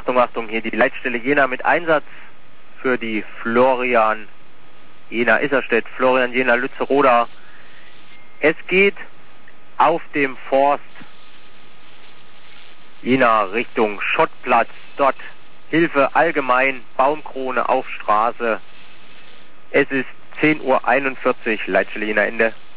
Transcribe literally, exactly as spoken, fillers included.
Achtung, Achtung, hier die Leitstelle Jena mit Einsatz für die Florian Jena Isserstedt, Florian Jena Lützeroda. Es geht auf dem Forst Jena Richtung Schottplatz, dort Hilfe allgemein, Baumkrone auf Straße. Es ist zehn Uhr einundvierzig, Leitstelle Jena Ende.